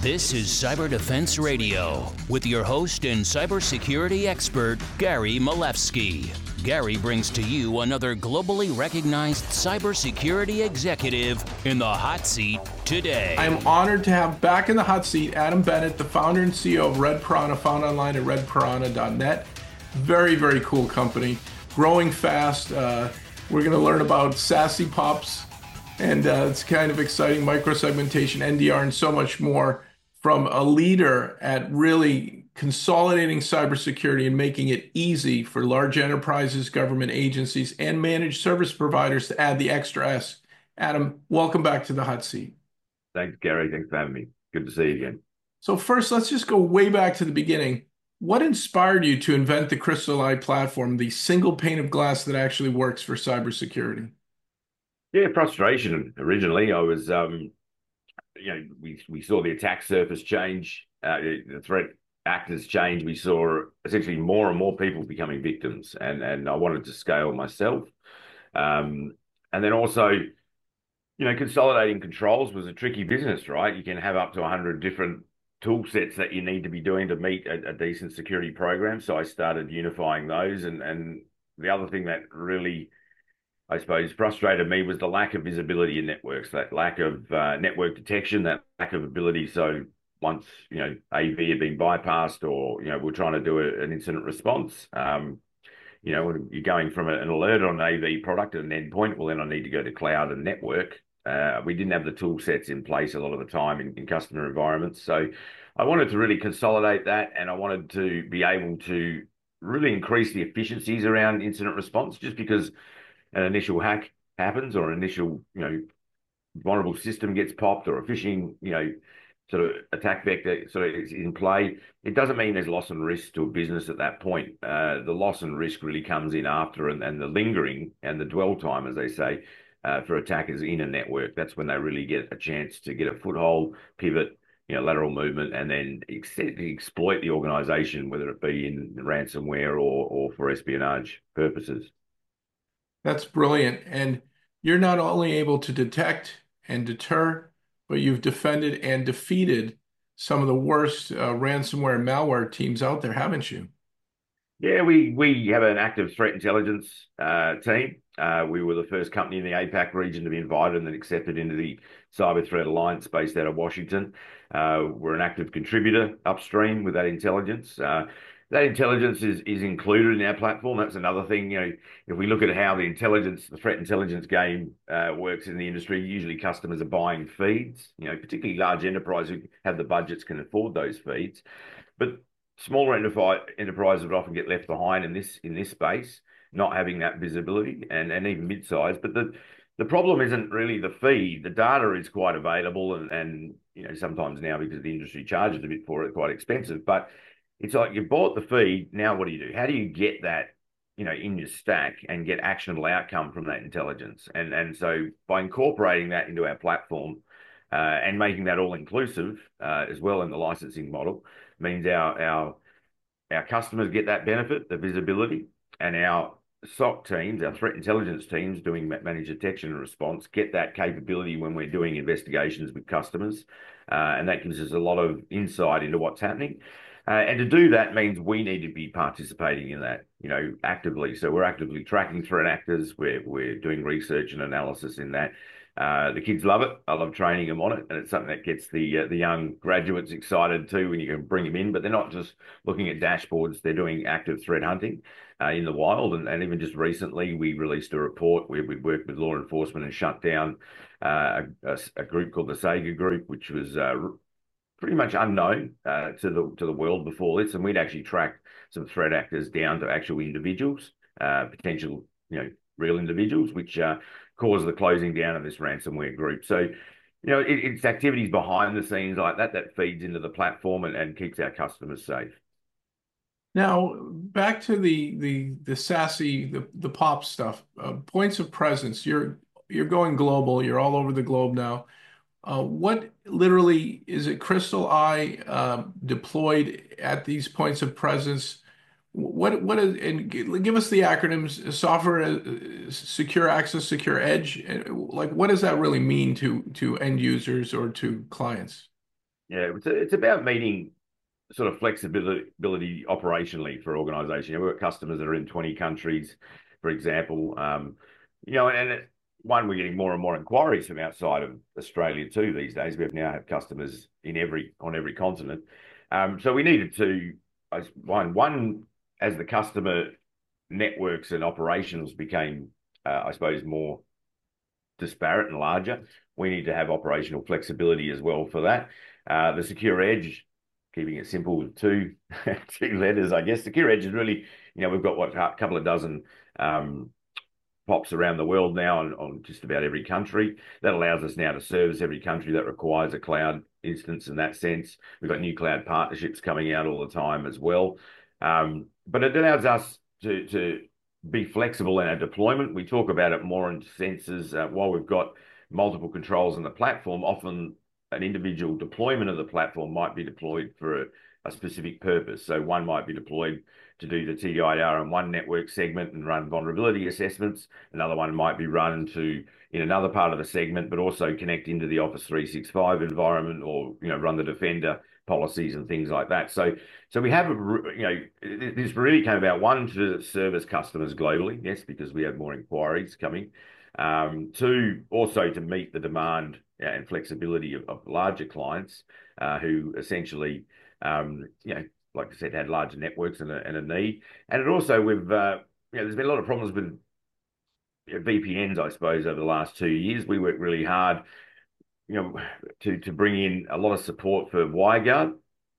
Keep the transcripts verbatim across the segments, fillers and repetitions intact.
This is Cyber Defense Radio with your host and cybersecurity expert, Gary Malevsky. Gary brings to you another globally recognized cybersecurity executive in the hot seat today. I'm honored to have back in the hot seat Adam Bennett, the founder and C E O of Red Piranha, found online at red piranha dot net. Very, very cool company, growing fast. Uh, we're going to learn about SASE pops, and uh, it's kind of exciting, microsegmentation, N D R, and so much more from a leader at really consolidating cybersecurity and making it easy for large enterprises, government agencies, and managed service providers to add the extra S. Adam, welcome back to the hot seat. Thanks, Gary. Thanks for having me. Good to see you again. So first, let's just go way back to the beginning. What inspired you to invent the Crystal Eye platform, the single pane of glass that actually works for cybersecurity? Yeah, frustration. Originally, I was, um, you know, we we saw the attack surface change, uh, the threat actors change. We saw essentially more and more people becoming victims, and and I wanted to scale myself, um, and then also, you know, consolidating controls was a tricky business, right? You can have up to a hundred different tool sets that you need to be doing to meet a, a decent security program. So I started unifying those, and and the other thing that really, I suppose, frustrated me was the lack of visibility in networks, that lack of uh, network detection, that lack of ability. So once, you know, A V had been bypassed, or, you know, we're trying to do a, an incident response, um, you know, when you're going from an alert on an A V product and an endpoint, well, then I need to go to cloud and network. Uh, we didn't have the tool sets in place a lot of the time in, in customer environments. So I wanted to really consolidate that, and I wanted to be able to really increase the efficiencies around incident response, just because an initial hack happens, or an initial, you know, vulnerable system gets popped, or a phishing, you know, sort of attack vector sort of is in play. It doesn't mean there's loss and risk to a business at that point. Uh, the loss and risk really comes in after, and, and the lingering and the dwell time, as they say, uh, for attackers in a network. That's when they really get a chance to get a foothold, pivot, you know, lateral movement, and then ex exploit the organization, whether it be in ransomware or, or for espionage purposes. That's brilliant. And you're not only able to detect and deter, but you've defended and defeated some of the worst uh, ransomware and malware teams out there, haven't you? Yeah, we we have an active threat intelligence uh, team. Uh, we were the first company in the A PAC region to be invited and then accepted into the Cyber Threat Alliance based out of Washington. Uh, we're an active contributor upstream with that intelligence. Uh, that intelligence is is included in our platform. That's another thing. You know, if we look at how the intelligence, the threat intelligence game uh, works in the industry, usually customers are buying feeds. You know, particularly large enterprises who have the budgets can afford those feeds, but smaller enterprises would often get left behind in this in this space, not having that visibility, and and even mid-size. But the the problem isn't really the feed. The data is quite available, and and you know, sometimes now, because the industry charges a bit for it, quite expensive. But it's like, you bought the feed. Now what do you do? How do you get that, you know, in your stack and get actionable outcome from that intelligence? And and so by incorporating that into our platform, uh, and making that all inclusive uh, as well in the licensing model, means our our our customers get that benefit, the visibility, and our S O C teams, our threat intelligence teams doing managed detection and response, get that capability when we're doing investigations with customers, uh, and that gives us a lot of insight into what's happening. Uh, and to do that means we need to be participating in that, you know, actively. So we're actively tracking threat actors. We're we're doing research and analysis in that. Uh, the kids love it. I love training them on it, and it's something that gets the uh, the young graduates excited too when you can bring them in. But they're not just looking at dashboards; they're doing active threat hunting uh, in the wild. And, and even just recently, we released a report where we worked with law enforcement and shut down uh, a, a group called the Sega Group, which was uh, pretty much unknown uh, to the to the world before this, and we'd actually tracked some threat actors down to actual individuals, uh, potential, you know, real individuals, which uh, caused the closing down of this ransomware group. So, you know, it, it's activities behind the scenes like that that feeds into the platform and, and keeps our customers safe. Now, back to the the the SASE, the the POP stuff, uh, points of presence. You're you're going global. You're all over the globe now. Uh, what literally is it? Crystal Eye uh, deployed at these points of presence? What what is, and give us the acronyms: software, uh, secure access, secure edge. Like, what does that really mean to to end users or to clients? Yeah, it's, it's about meeting sort of flexibility operationally for organization. You know, we've got customers that are in twenty countries, for example. Um, you know, and it, one, we're getting more and more inquiries from outside of Australia too these days. We have now have customers in every on every continent. Um, so we needed to one one as the customer networks and operations became, uh, I suppose, more disparate and larger. We need to have operational flexibility as well for that. Uh, the Secure Edge, keeping it simple with two two letters, I guess. Secure Edge is really, you know, we've got what a couple of dozen um, pops around the world now on, on just about every country. That allows us now to service every country that requires a cloud instance in that sense. We've got new cloud partnerships coming out all the time as well. Um, but it allows us to, to be flexible in our deployment. We talk about it more in senses uh, while we've got multiple controls on the platform, often an individual deployment of the platform might be deployed for a, a specific purpose. So one might be deployed to do the T D I R on one network segment and run vulnerability assessments. Another one might be run to in another part of the segment, but also connect into the Office three sixty-five environment, or you know run the Defender policies and things like that. So, so we have a, you know this really came about, one, to service customers globally, yes, because we have more inquiries coming. Um, two, also to meet the demand and flexibility of, of larger clients uh, who essentially, um, you know, like I said, had larger networks and a, and a need. And it also, we've, uh, you know, there's been a lot of problems with you know, V P Ns, I suppose, over the last two years. We worked really hard, you know, to to bring in a lot of support for WireGuard.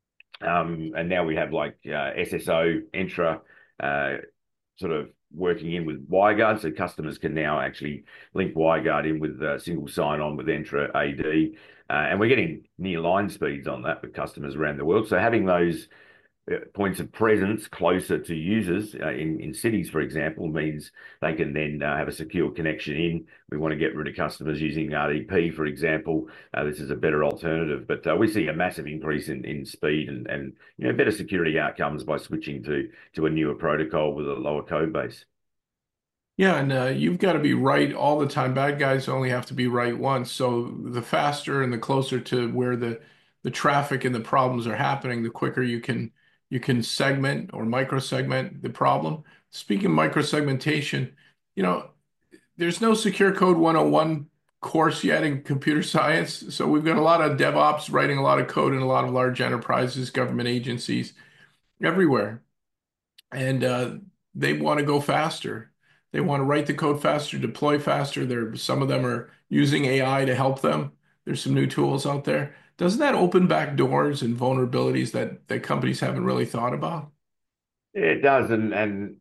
Um, and now we have like uh, S S O, Entra, uh, sort of working in with WireGuard, so customers can now actually link WireGuard in with a single sign-on with Entra A D, uh, and we're getting near line speeds on that with customers around the world. So having those points of presence closer to users uh, in, in cities, for example, means they can then uh, have a secure connection in. We want to get rid of customers using R D P, for example. Uh, this is a better alternative, but uh, we see a massive increase in, in speed and, and you know better security outcomes by switching to, to a newer protocol with a lower code base. Yeah, and uh, you've got to be right all the time. Bad guys only have to be right once. So the faster and the closer to where the the traffic and the problems are happening, the quicker you can you can segment or micro-segment the problem. Speaking of micro-segmentation, you know, there's no Secure Code one oh one course yet in computer science. So we've got a lot of DevOps writing a lot of code in a lot of large enterprises, government agencies, everywhere. And uh, they want to go faster. They want to write the code faster, deploy faster. There, some of them are using A I to help them. There's some new tools out there. Doesn't that open back doors and vulnerabilities that, that companies haven't really thought about? It does, and and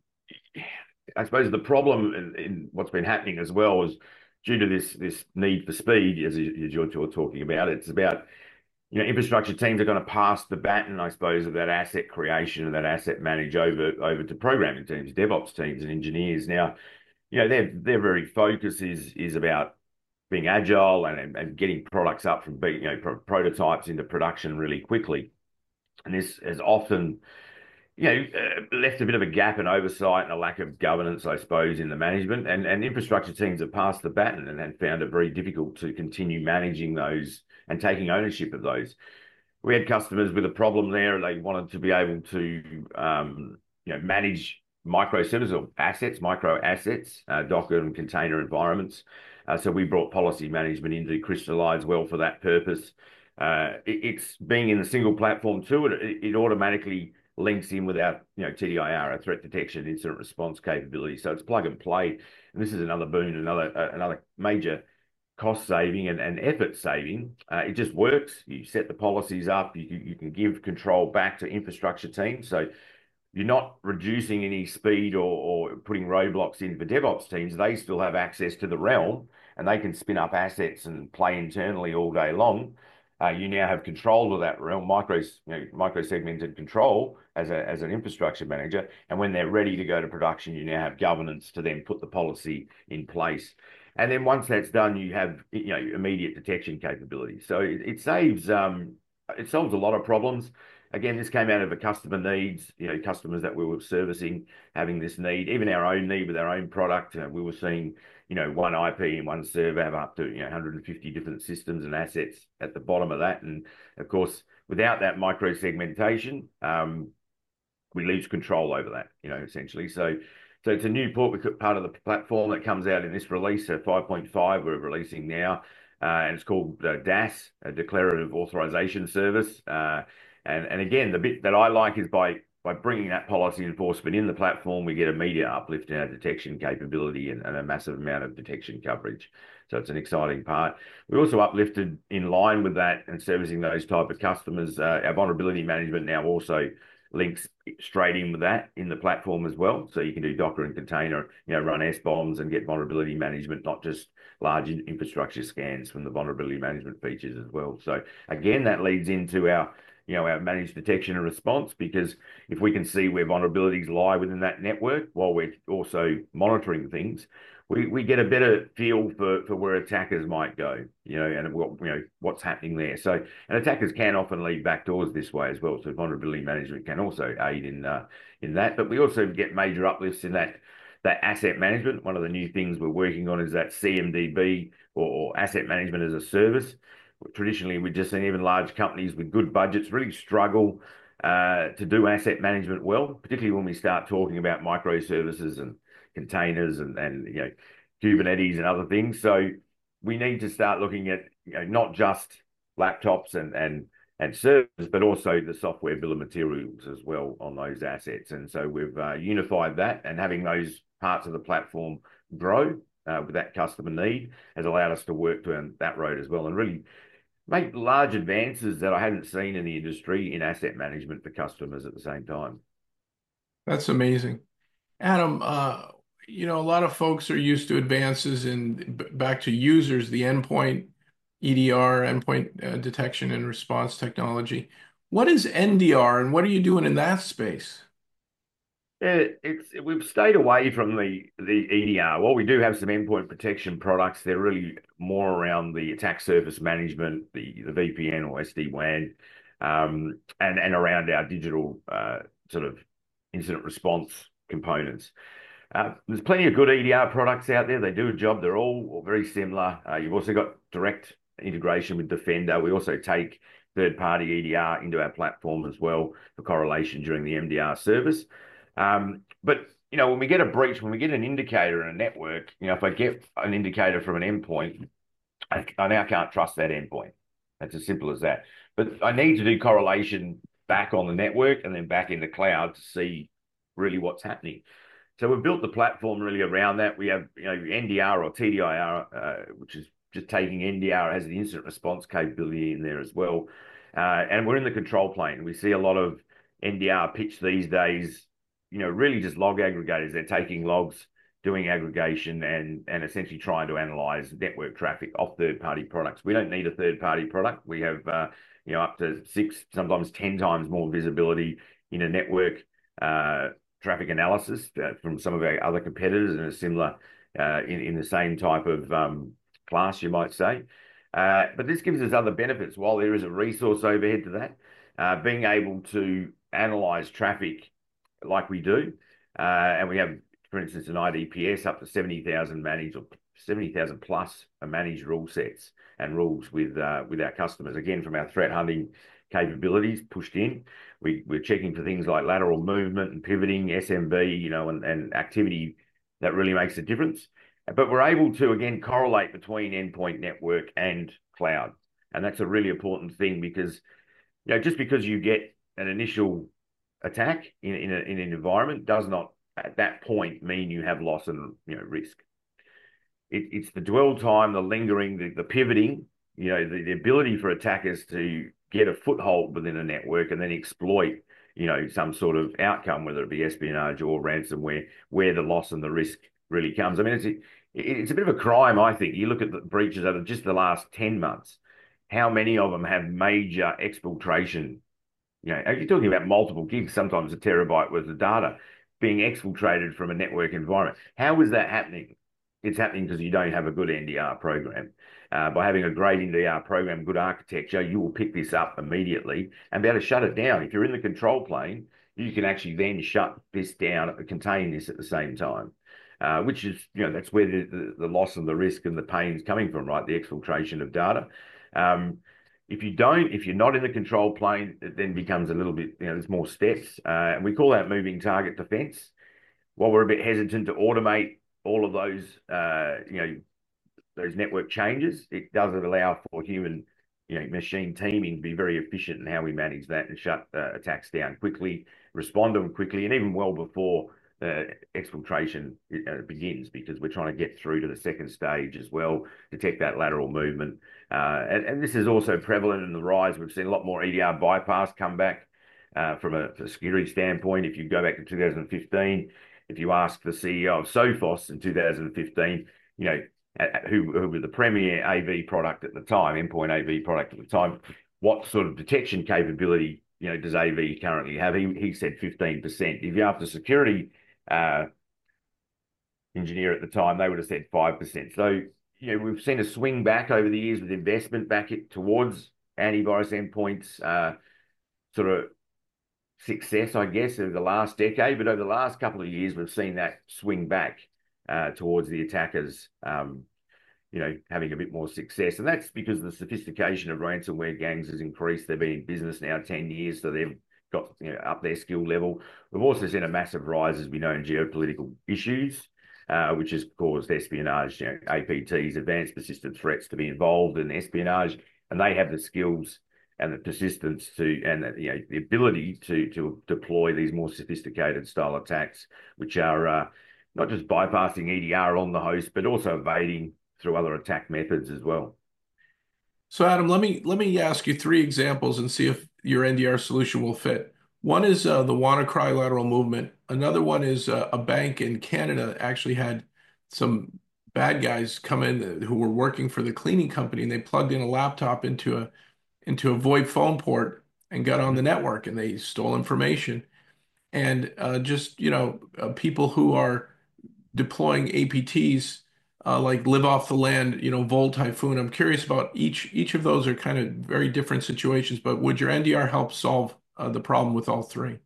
I suppose the problem in, in what's been happening as well is due to this this need for speed, as, as you're, you're talking about. It's about you know infrastructure teams are going to pass the baton, I suppose, of that asset creation and that asset manage over over to programming teams, DevOps teams, and engineers. Now, you know their their very focus is is about being agile and, and getting products up from being, you know pro prototypes into production really quickly. And this has often you know, uh, left a bit of a gap in oversight and a lack of governance, I suppose, in the management. And, and infrastructure teams have passed the baton and, and found it very difficult to continue managing those and taking ownership of those. We had customers with a problem there. They wanted to be able to, um, you know, manage microservices or assets, micro assets, uh, Docker and container environments. Uh, so we brought policy management in to crystallize well for that purpose. Uh, it, it's being in a single platform too. It, it automatically links in with our, you know, T D I R, our threat detection incident response capability. So it's plug and play. And this is another boon, another uh, another major cost saving and, and effort saving. Uh, it just works. You set the policies up. You, you can give control back to infrastructure teams. So you're not reducing any speed or, or putting roadblocks in for DevOps teams. They still have access to the realm and they can spin up assets and play internally all day long. Uh, you now have control of that realm, micro, you know, micro segmented control as a as an infrastructure manager. And when they're ready to go to production, you now have governance to then put the policy in place. And then once that's done, you have you know immediate detection capability. So it, it saves um, it solves a lot of problems. again, this came out of a customer needs, you know, customers that we were servicing having this need, even our own need with our own product. Uh, we were seeing, you know, one I P and one server have up to, you know, one hundred fifty different systems and assets at the bottom of that. And of course, without that micro segmentation, um, we lose control over that, you know, essentially. So, so it's a new port, part of the platform that comes out in this release, so five point five we're releasing now, uh, and it's called uh, D A S, a Declarative Authorization Service. Uh, and, and again, the bit that I like is by by bringing that policy enforcement in the platform, we get immediate uplift in our detection capability and, and a massive amount of detection coverage. So it's an exciting part. We also uplifted in line with that and servicing those type of customers. Uh, our vulnerability management now also links straight in with that in the platform as well. So you can do Docker and container, you know, run S bombs and get vulnerability management, not just large infrastructure scans from the vulnerability management features as well. So again, that leads into our, you know, our managed detection and response, because if we can see where vulnerabilities lie within that network while we're also monitoring things, we, we get a better feel for, for where attackers might go, you know, and what, you know, what's happening there. So, and attackers can often leave backdoors this way as well. So vulnerability management can also aid in uh, in that. But we also get major uplifts in that that asset management. One of the new things we're working on is that C M D B, or, or asset management as a service. Traditionally, we've just seen even large companies with good budgets really struggle uh, to do asset management well, particularly when we start talking about microservices and containers and, and you know, Kubernetes and other things. So we need to start looking at, you know, not just laptops and and and servers, but also the software bill of materials as well on those assets. And so we've uh, unified that, and having those parts of the platform grow uh, with that customer need has allowed us to work down that road as well, and really make large advances that I hadn't seen in the industry in asset management for customers at the same time. That's amazing. Adam, uh, you know, a lot of folks are used to advances in back to users, the endpoint E D R, endpoint uh, detection and response technology. What is N D R, and what are you doing in that space? Yeah, it's we've stayed away from the the E D R. While we do have some endpoint protection products, they're really more around the attack surface management, the the V P N or S D WAN, um, and and around our digital uh, sort of incident response components. Uh, there's plenty of good E D R products out there. They do a job. They're all very similar. Uh, you've also got direct integration with Defender. We also take third-party E D R into our platform as well for correlation during the M D R service. Um, but, you know, when we get a breach, when we get an indicator in a network, you know, if I get an indicator from an endpoint, I, I now can't trust that endpoint. That's as simple as that. But I need to do correlation back on the network and then back in the cloud to see really what's happening. So we've built the platform really around that. We have, you know, N D R or T D I R, uh, which is just taking N D R, has the incident response capability in there as well. Uh, and we're in the control plane. We see a lot of N D R pitch these days, you know, really just log aggregators. They're taking logs, doing aggregation, and and essentially trying to analyze network traffic off third-party products. We don't need a third-party product. We have, uh, you know, up to six, sometimes ten times more visibility in a network uh, traffic analysis uh, from some of our other competitors, and a similar uh, in in the same type of um, class, you might say. Uh, but this gives us other benefits. While there is a resource overhead to that, uh, being able to analyze traffic like we do, uh, and we have, for instance, an I D P S up to seventy thousand managed, or seventy thousand plus managed rule sets and rules with uh, with our customers. Again, from our threat hunting capabilities pushed in, we, we're checking for things like lateral movement and pivoting, S M B, you know, and, and activity that really makes a difference. But we're able to, again, correlate between endpoint, network, and cloud. And that's a really important thing, because, you know, just because you get an initial attack in, in, a, in an environment does not at that point mean you have loss and, you know, risk. It, it's the dwell time, the lingering, the, the pivoting, you know, the, the ability for attackers to get a foothold within a network and then exploit, you know, some sort of outcome, whether it be espionage or ransomware, where the loss and the risk really comes. I mean, it's a, it's a bit of a crime, I think. You look at the breaches over just the last ten months, how many of them have major exfiltration. You know, you're talking about multiple gigs, sometimes a terabyte worth of data being exfiltrated from a network environment. How is that happening? It's happening because you don't have a good N D R program. Uh, by having a great N D R program, good architecture, you will pick this up immediately and be able to shut it down. If you're in the control plane, you can actually then shut this down, contain this at the same time, uh, which is, you know, that's where the, the, the loss and the risk and the pain is coming from, right? The exfiltration of data. Um, if you don't, if you're not in the control plane, it then becomes a little bit, you know, there's more steps. Uh, and we call that moving target defense. While we're a bit hesitant to automate all of those, uh, you know, those network changes, it doesn't allow for human, you know, machine teaming to be very efficient in how we manage that and shut uh, attacks down quickly, respond to them quickly, and even well before the exfiltration uh, begins, because we're trying to get through to the second stage as well, detect that lateral movement. Uh, and, and this is also prevalent in the rise. We've seen a lot more E D R bypass come back uh, from a, a security standpoint. If you go back to two thousand fifteen, if you ask the C E O of Sophos in two thousand fifteen, you know, who, who were the premier A V product at the time, endpoint A V product at the time, what sort of detection capability, you know, does A V currently have? He, he said fifteen percent. If you asked the security uh, engineer at the time, they would have said five percent. So, you know, we've seen a swing back over the years with investment back towards antivirus endpoints, uh, sort of success, I guess, over the last decade. But over the last couple of years, we've seen that swing back uh, towards the attackers, um, you know, having a bit more success. And that's because the sophistication of ransomware gangs has increased. They've been in business now ten years, so they've got, you know, up their skill level. We've also seen a massive rise, as we know, in geopolitical issues, uh, which has caused espionage, you know, A P Ts, advanced persistent threats, to be involved in espionage, and they have the skills and the persistence to, and the, you know, the ability to to deploy these more sophisticated style attacks, which are uh, not just bypassing E D R on the host, but also evading through other attack methods as well. So Adam, let me let me ask you three examples and see if your N D R solution will fit. One is uh, the WannaCry lateral movement. Another one is uh, a bank in Canada actually had some bad guys come in who were working for the cleaning company, and they plugged in a laptop into a into a VoIP phone port and got on the network, and they stole information. And uh, just, you know, uh, people who are deploying A P Ts uh, like Live Off the Land, you know, Volt, Typhoon. I'm curious about each each of those are kind of very different situations, but would your N D R help solve uh, the problem with all three?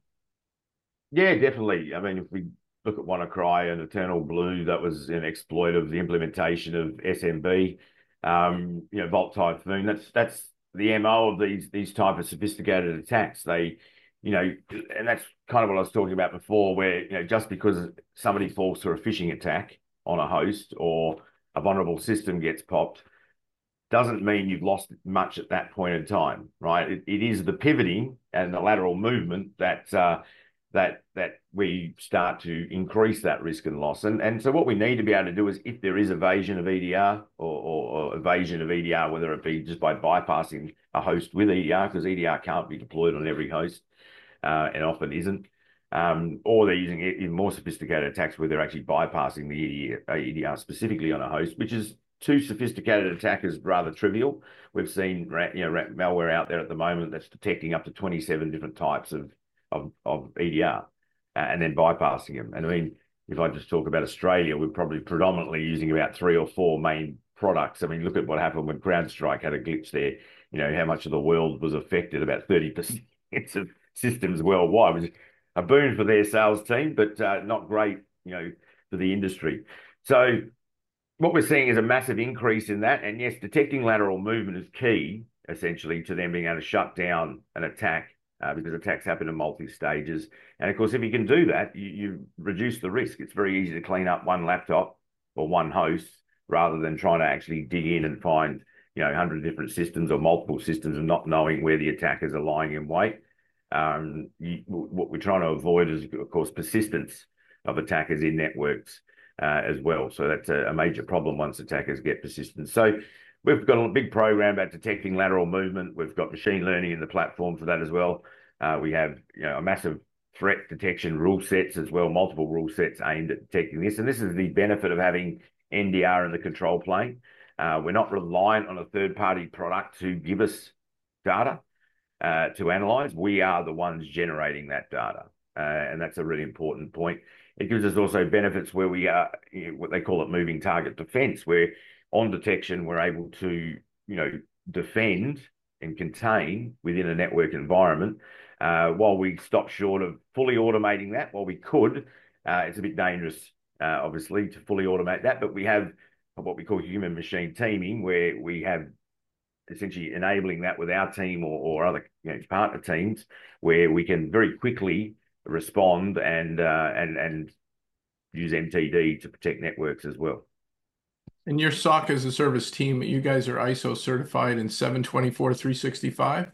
Yeah, definitely. I mean, if we look at WannaCry and Eternal Blue, that was an exploit of the implementation of S M B. Um, you know, Volt Typhoon, that's that's the M O of these these type of sophisticated attacks. They, you know, and that's kind of what I was talking about before, where, you know, just because somebody falls for a phishing attack on a host or a vulnerable system gets popped, doesn't mean you've lost much at that point in time, right? It, it is the pivoting and the lateral movement that uh, that that we start to increase that risk and loss. And and so what we need to be able to do is, if there is evasion of E D R or, or, or evasion of E D R, whether it be just by bypassing a host with E D R, because E D R can't be deployed on every host, uh, and often isn't, um, or they're using even more sophisticated attacks where they're actually bypassing the E D R specifically on a host, which is too sophisticated attack is rather trivial. We've seen, you know, malware out there at the moment that's detecting up to twenty-seven different types of of, of E D R uh, and then bypassing them. And I mean, if I just talk about Australia, we're probably predominantly using about three or four main products. I mean, look at what happened when CrowdStrike had a glitch there. You know, how much of the world was affected, about thirty percent of systems worldwide, which is a boon for their sales team, but uh, not great, you know, for the industry. So what we're seeing is a massive increase in that. And yes, detecting lateral movement is key, essentially, to them being able to shut down an attack, uh, because attacks happen in multi-stages. And of course, if you can do that, you, you reduce the risk. It's very easy to clean up one laptop or one host rather than trying to actually dig in and find, you know, a hundred different systems or multiple systems and not knowing where the attackers are lying in wait. Um, you, what we're trying to avoid is, of course, persistence of attackers in networks uh, as well. So that's a, a major problem once attackers get persistent. So we've got a big program about detecting lateral movement. We've got machine learning in the platform for that as well. Uh, we have, you know, a massive threat detection rule sets as well, multiple rule sets aimed at detecting this. And this is the benefit of having N D R in the control plane. Uh, we're not reliant on a third-party product to give us data uh, to analyze. We are the ones generating that data. Uh, and that's a really important point. It gives us also benefits where we are, you know, what they call it moving target defense, where on detection, we're able to, you know, defend and contain within a network environment. Uh, while we stop short of fully automating that, while we could, uh, it's a bit dangerous, uh, obviously, to fully automate that. But we have what we call human machine teaming, where we have essentially enabling that with our team or, or other, you know, partner teams, where we can very quickly respond and uh, and and use M T D to protect networks as well. And your S O C as a service team, you guys are I S O certified in seven twenty-four three sixty-five?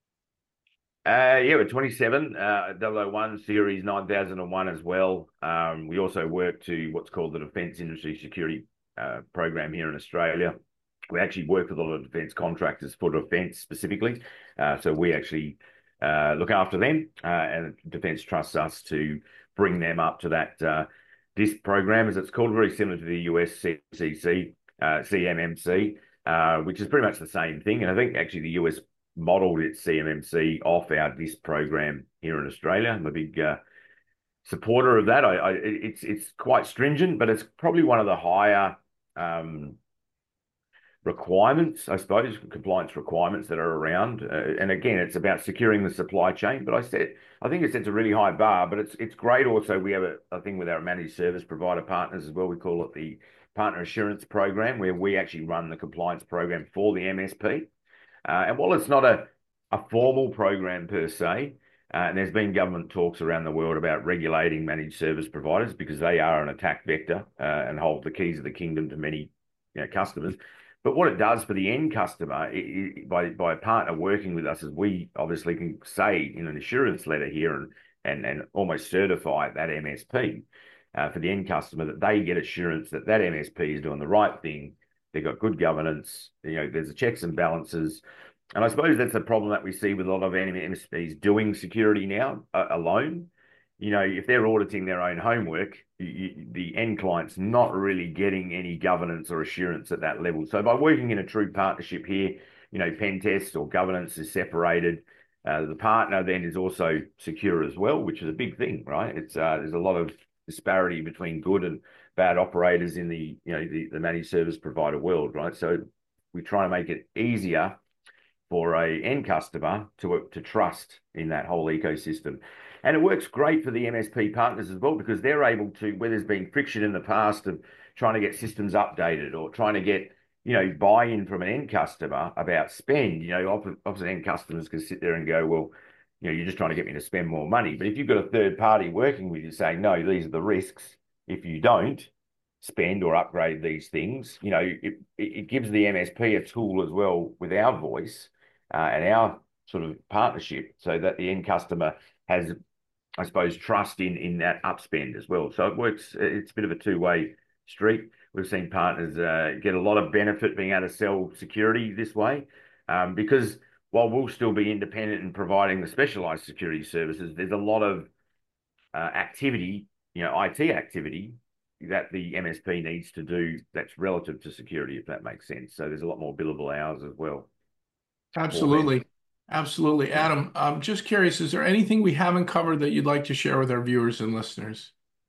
Uh, yeah, we're twenty-seven, uh, double oh one series nine thousand one as well. Um, we also work to what's called the Defence Industry Security uh, Program here in Australia. We actually work with a lot of defence contractors for defence specifically. Uh, so we actually uh, look after them, uh, and Defence trusts us to bring them up to that uh, D I S P program, as it's called, very similar to the U S C C C, uh, C M M C, uh, which is pretty much the same thing. And I think actually the U S modelled its C M M C off our D I S P program here in Australia. I'm a big uh, supporter of that. I, I, it's it's quite stringent, but it's probably one of the higher um, requirements, I suppose, compliance requirements that are around. Uh, and again, it's about securing the supply chain. But I said, I think it sets a really high bar, but it's it's great also. We have a, a thing with our managed service provider partners as well. We call it the Partner Assurance Program, where we actually run the compliance program for the M S P. Uh, and while it's not a, a formal program per se, uh, and there's been government talks around the world about regulating managed service providers because they are an attack vector uh, and hold the keys of the kingdom to many, you know, customers. But what it does for the end customer, it, it, by by a partner working with us, is we obviously can say in an assurance letter here and and, and almost certify that M S P uh, for the end customer that they get assurance that that M S P is doing the right thing. They've got good governance. You know, there's a checks and balances. And I suppose that's the problem that we see with a lot of M S Ps doing security now uh, alone. You know, if they're auditing their own homework, you, you, the end client's not really getting any governance or assurance at that level. So by working in a true partnership here, you know, pen tests or governance is separated. Uh, the partner then is also secure as well, which is a big thing, right? It's uh, there's a lot of disparity between good and bad operators in the, you know, the, the managed service provider world, right? So we try to make it easier for a end customer to to trust in that whole ecosystem. And it works great for the M S P partners as well, because they're able to, where there's been friction in the past of trying to get systems updated or trying to get, you know, buy-in from an end customer about spend. You know, obviously end customers can sit there and go, well, you know, you're just trying to get me to spend more money. But if you've got a third party working with you saying, no, these are the risks, if you don't spend or upgrade these things, you know, it, it gives the M S P a tool as well with our voice uh, and our sort of partnership, so that the end customer has, I suppose, trust in in that upspend as well. So it works. It's a bit of a two-way street. We've seen partners uh, get a lot of benefit being able to sell security this way, um, because while we'll still be independent in providing the specialized security services, there's a lot of uh, activity, you know, I T activity that the M S P needs to do that's relative to security, if that makes sense. So there's a lot more billable hours as well. Absolutely. Absolutely. Adam, I'm just curious, is there anything we haven't covered that you'd like to share with our viewers and listeners?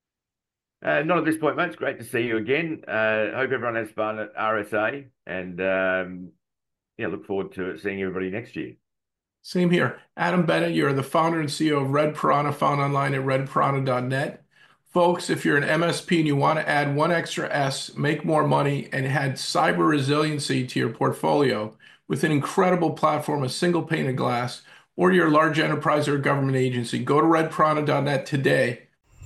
Uh, not at this point, mate. It's great to see you again. Uh, hope everyone has fun at R S A, and um, yeah, look forward to seeing everybody next year. Same here. Adam Bennett, you're the founder and C E O of Red Piranha, found online at red piranha dot net. Folks, if you're an M S P and you want to add one extra S, make more money, and add cyber resiliency to your portfolio with an incredible platform, a single pane of glass, or your large enterprise or government agency, go to red piranha dot net today.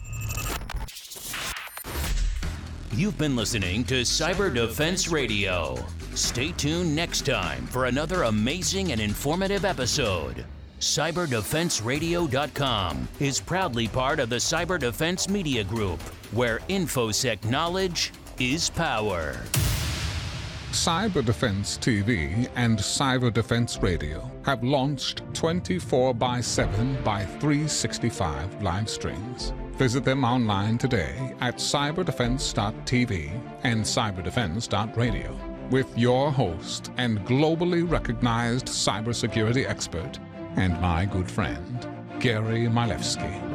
You've been listening to Cyber Defense Radio. Stay tuned next time for another amazing and informative episode. cyber defense radio dot com is proudly part of the Cyber Defense Media Group, where InfoSec knowledge is power. Cyber Defense T V and Cyber Defense Radio have launched twenty-four by seven by three sixty-five live streams. Visit them online today at cyber defense dot t v and cyber defense dot radio with your host and globally recognized cybersecurity expert and my good friend, Gary Milewski.